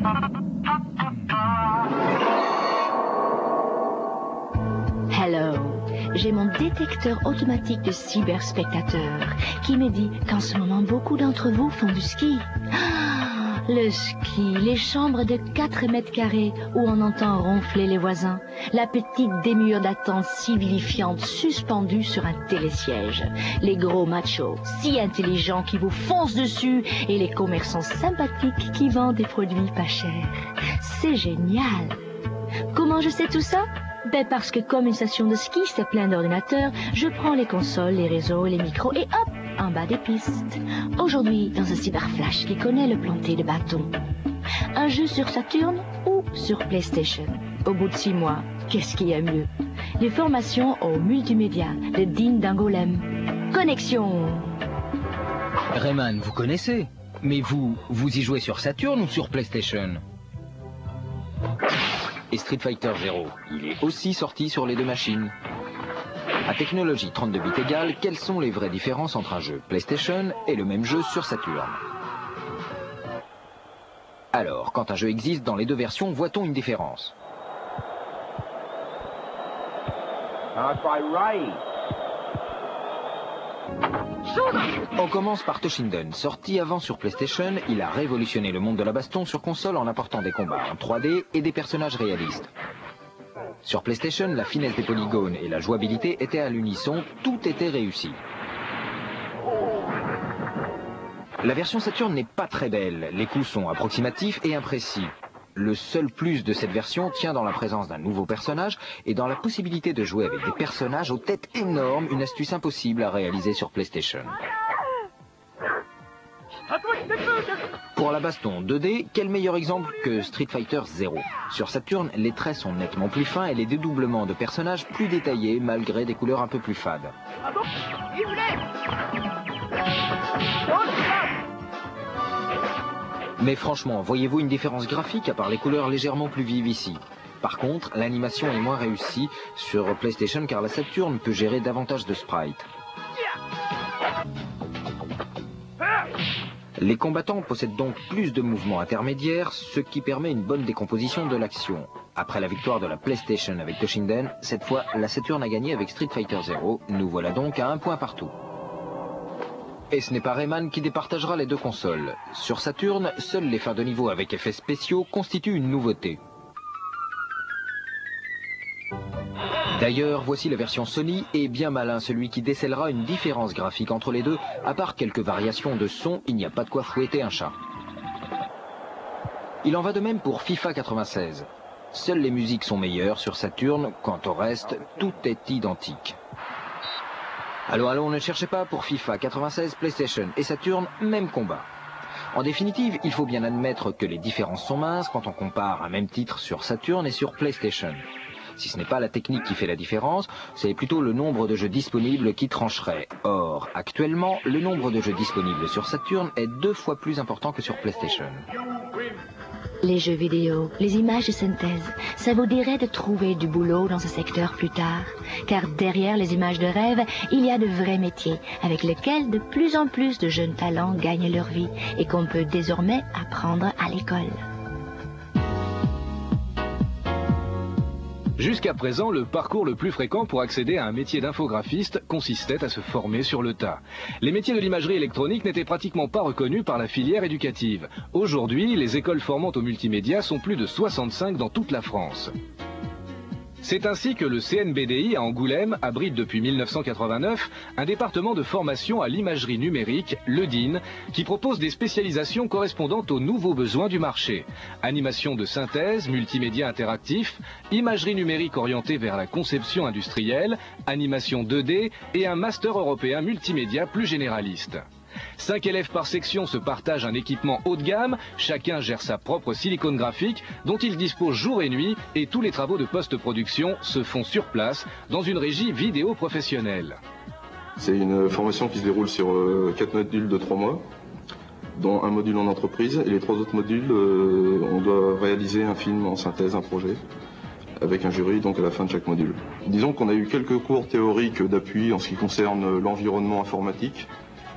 Hello, j'ai mon détecteur automatique de cyberspectateurs qui me dit qu'en ce moment beaucoup d'entre vous font du ski. Ah, le ski, les chambres de 4 mètres carrés où on entend ronfler les voisins, la petite démure d'attente si vilifiante suspendue sur un télésiège, les gros machos si intelligents qui vous foncent dessus et les commerçants sympathiques qui vendent des produits pas chers. C'est génial. Comment je sais tout ça? Ben parce que comme une station de ski, c'est plein d'ordinateurs, je prends les consoles, les réseaux, les micros et hop, en bas des pistes. Aujourd'hui, dans un cyberflash qui connaît le planter de bâton. Un jeu sur Saturn ou sur PlayStation. Au bout de 6 mois, qu'est-ce qu'il y a mieux? Les formations au multimédia de Dean d'Angolem. Connexion. Rayman, vous connaissez? Mais vous y jouez sur Saturn ou sur PlayStation? Et Street Fighter Zero, il est aussi sorti sur les deux machines. À technologie 32 bits égale, quelles sont les vraies différences entre un jeu PlayStation et le même jeu sur Saturn? Alors, quand un jeu existe dans les deux versions, voit-on une différence? On commence par Toshinden. Sorti avant sur PlayStation, il a révolutionné le monde de la baston sur console en apportant des combats en 3D et des personnages réalistes. Sur PlayStation, la finesse des polygones et la jouabilité étaient à l'unisson, tout était réussi. La version Saturn n'est pas très belle, les coups sont approximatifs et imprécis. Le seul plus de cette version tient dans la présence d'un nouveau personnage et dans la possibilité de jouer avec des personnages aux têtes énormes, une astuce impossible à réaliser sur PlayStation. Pour la baston 2D, quel meilleur exemple que Street Fighter Zero? Sur Saturn, les traits sont nettement plus fins et les dédoublements de personnages plus détaillés malgré des couleurs un peu plus fades. Mais franchement, voyez-vous une différence graphique à part les couleurs légèrement plus vives ici? Par contre, l'animation est moins réussie sur PlayStation car la Saturn peut gérer davantage de sprites. Les combattants possèdent donc plus de mouvements intermédiaires, ce qui permet une bonne décomposition de l'action. Après la victoire de la PlayStation avec Toshinden, cette fois la Saturn a gagné avec Street Fighter Zero, nous voilà donc à 1 point partout. Et ce n'est pas Rayman qui départagera les deux consoles. Sur Saturn, seules les fins de niveau avec effets spéciaux constituent une nouveauté. D'ailleurs, voici la version Sony, et bien malin celui qui décèlera une différence graphique entre les deux. À part quelques variations de son, il n'y a pas de quoi fouetter un chat. Il en va de même pour FIFA 96. Seules les musiques sont meilleures sur Saturn, quant au reste, tout est identique. Allons, ne cherchez pas, pour FIFA 96, PlayStation et Saturn, même combat. En définitive, il faut bien admettre que les différences sont minces quand on compare un même titre sur Saturn et sur PlayStation. Si ce n'est pas la technique qui fait la différence, c'est plutôt le nombre de jeux disponibles qui trancherait. Or, actuellement, le nombre de jeux disponibles sur Saturn est 2 fois plus important que sur PlayStation. Les jeux vidéo, les images de synthèse, ça vous dirait de trouver du boulot dans ce secteur plus tard? Car derrière les images de rêve, il y a de vrais métiers avec lesquels de plus en plus de jeunes talents gagnent leur vie et qu'on peut désormais apprendre à l'école. Jusqu'à présent, le parcours le plus fréquent pour accéder à un métier d'infographiste consistait à se former sur le tas. Les métiers de l'imagerie électronique n'étaient pratiquement pas reconnus par la filière éducative. Aujourd'hui, les écoles formant au multimédia sont plus de 65 dans toute la France. C'est ainsi que le CNBDI à Angoulême abrite depuis 1989 un département de formation à l'imagerie numérique, le DIN, qui propose des spécialisations correspondant aux nouveaux besoins du marché. Animation de synthèse, multimédia interactif, imagerie numérique orientée vers la conception industrielle, animation 2D et un master européen multimédia plus généraliste. 5 élèves par section se partagent un équipement haut de gamme, chacun gère sa propre silicone graphique dont il dispose jour et nuit et tous les travaux de post-production se font sur place dans une régie vidéo professionnelle. C'est une formation qui se déroule sur 4 modules de 3 mois, dont un module en entreprise et les 3 autres modules, on doit réaliser un film en synthèse, un projet, avec un jury donc à la fin de chaque module. Disons qu'on a eu quelques cours théoriques d'appui en ce qui concerne l'environnement informatique,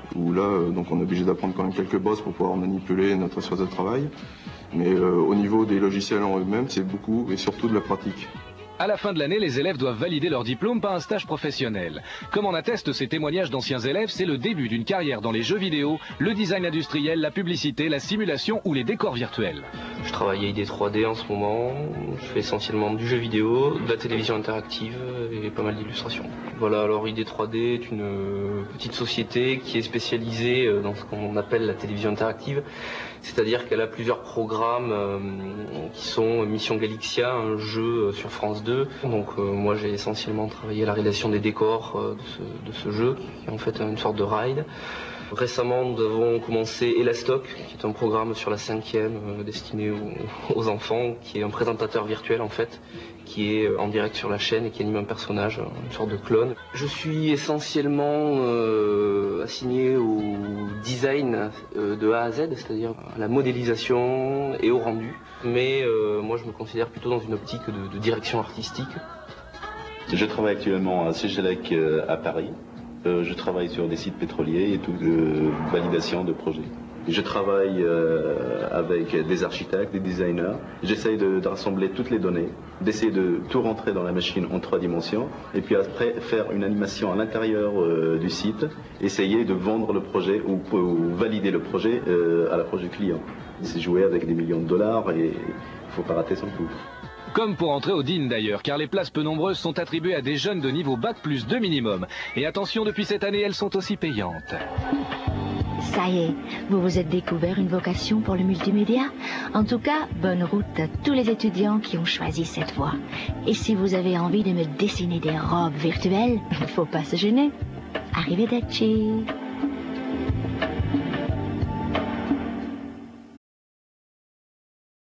où là, donc on est obligé d'apprendre quand même quelques bosses pour pouvoir manipuler notre espace de travail. Mais au niveau des logiciels en eux-mêmes, c'est beaucoup et surtout de la pratique. À la fin de l'année, les élèves doivent valider leur diplôme par un stage professionnel. Comme en attestent ces témoignages d'anciens élèves, c'est le début d'une carrière dans les jeux vidéo, le design industriel, la publicité, la simulation ou les décors virtuels. Je travaille à ID 3D en ce moment, je fais essentiellement du jeu vidéo, de la télévision interactive et pas mal d'illustrations. Voilà, alors ID 3D est une petite société qui est spécialisée dans ce qu'on appelle la télévision interactive, c'est-à-dire qu'elle a plusieurs programmes qui sont Mission Galixia, un jeu sur France 2. Donc moi j'ai essentiellement travaillé à la réalisation des décors de ce jeu, qui est en fait une sorte de ride. Récemment, nous avons commencé Elastoc, qui est un programme sur la 5e destiné aux enfants, qui est un présentateur virtuel en fait, qui est en direct sur la chaîne et qui anime un personnage, une sorte de clone. Je suis essentiellement assigné au design de A à Z, c'est-à-dire à la modélisation et au rendu. Mais moi je me considère plutôt dans une optique de direction artistique. Je travaille actuellement à Ségelec à Paris. Je travaille sur des sites pétroliers et toute validation de projets. Je travaille avec des architectes, des designers. J'essaye de rassembler toutes les données, d'essayer de tout rentrer dans la machine en 3 dimensions et puis après faire une animation à l'intérieur du site, essayer de vendre le projet ou valider le projet à l'approche du client. C'est jouer avec des millions de dollars et il ne faut pas rater son coup. Comme pour entrer au DIN d'ailleurs, car les places peu nombreuses sont attribuées à des jeunes de niveau Bac+2 minimum. Et attention, depuis cette année, elles sont aussi payantes. Ça y est, vous vous êtes découvert une vocation pour le multimédia. En tout cas, bonne route à tous les étudiants qui ont choisi cette voie. Et si vous avez envie de me dessiner des robes virtuelles, faut pas se gêner. Arrivederci.